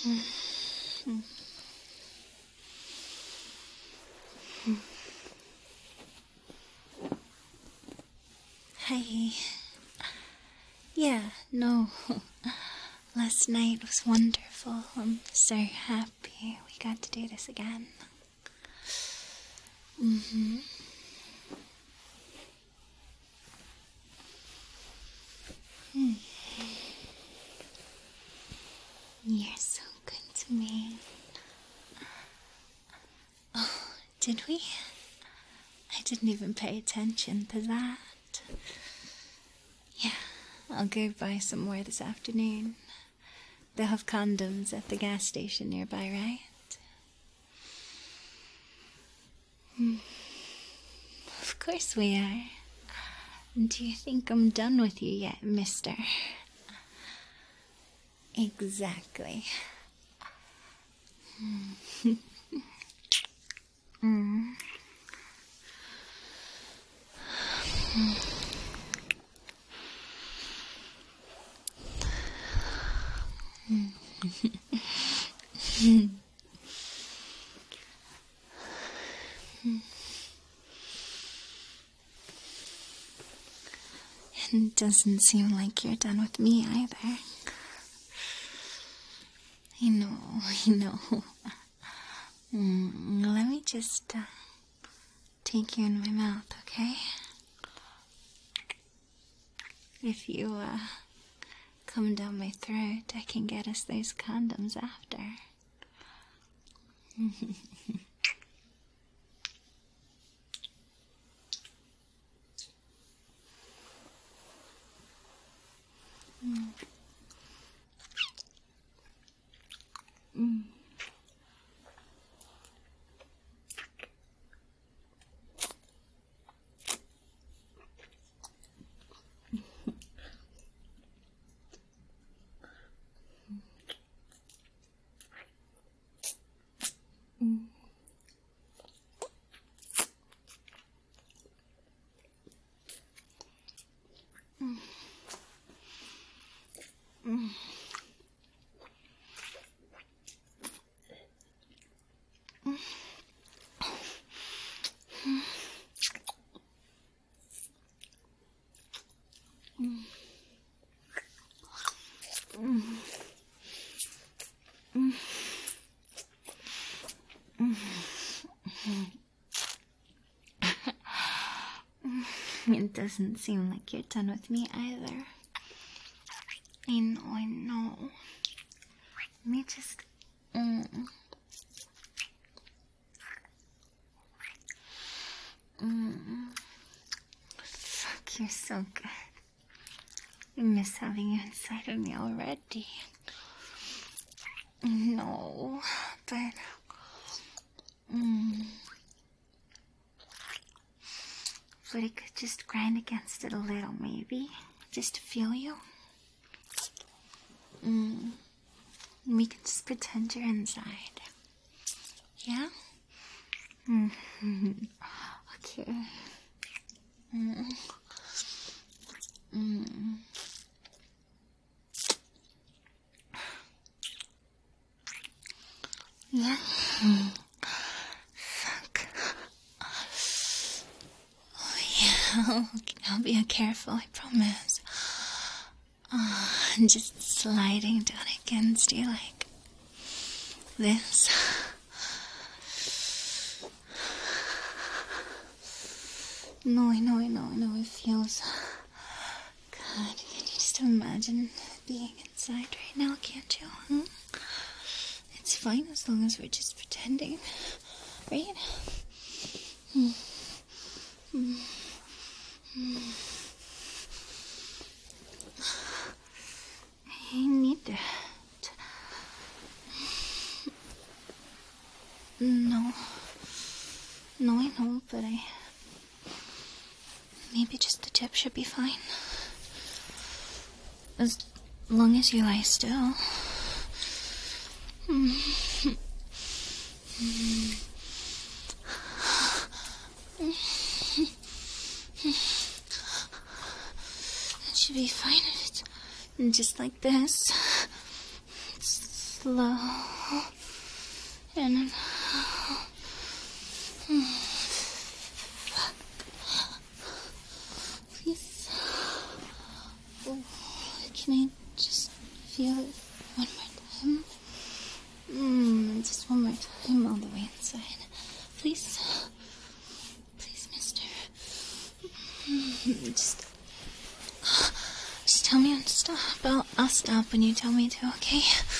Hi. Yeah, no. Last night was wonderful. I'm so happy we got to do this again. You're so good to me. Oh, did we? I didn't even pay attention to that. Yeah, I'll go buy some more this afternoon. They'll have condoms at the gas station nearby, right? Of course we are. Do you think I'm done with you yet, mister? Exactly. It doesn't seem like you're done with me either. I know. Let me just take you in my mouth, okay? If you come down my throat, I can get us those condoms after. It doesn't seem like you're done with me either. I know. Let me just... Fuck, you're so good. I miss having you inside of me already. No, but... But I could just grind against it a little, maybe. Just to feel you. We can just pretend you're inside. Yeah? Okay. Yeah? Fuck. Oh, yeah. I'll be careful, I promise. Just sliding down against you like this. No, I know. It feels good. Can you just imagine being inside right now, can't you? It's fine as long as we're just pretending, right? I need that. No, I know, but maybe just the tip should be fine. As long as you lie still. It should be fine if it's just like this. slow. And please. Oh, can I just feel it one more time? Just one more time all the way inside. Please. Please, mister. Just tell me when to stop. I'll stop when you tell me to, okay?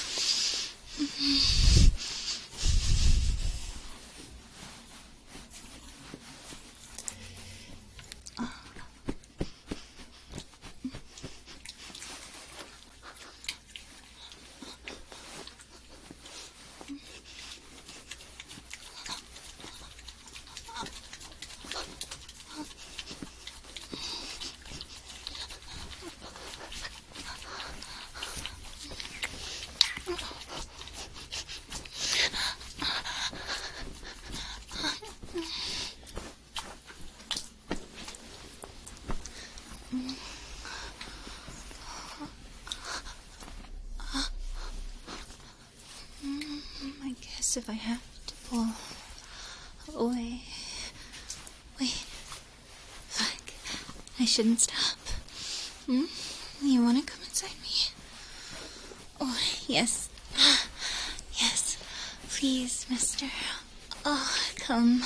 I guess if I have to pull away. Wait. Fuck. I shouldn't stop. You wanna come inside me? Oh, yes. Yes. Please, mister. Oh, come.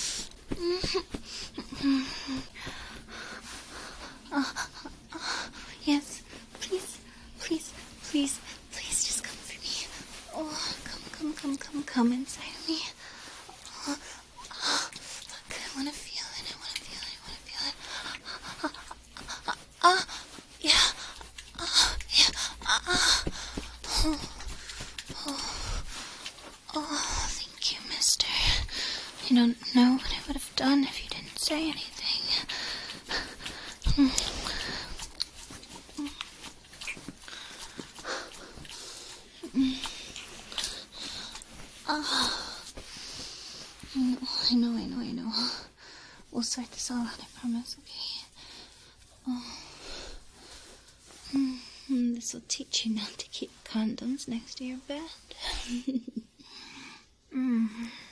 Yes. Please. Please. Please. Please just come for me. Oh, come inside me. Look, I wanna feel it. Yeah. Oh, thank you, mister. I don't know what I would have done if you didn't say anything. I know. We'll sort this all out, I promise, okay? This will teach you not to keep condoms next to your bed.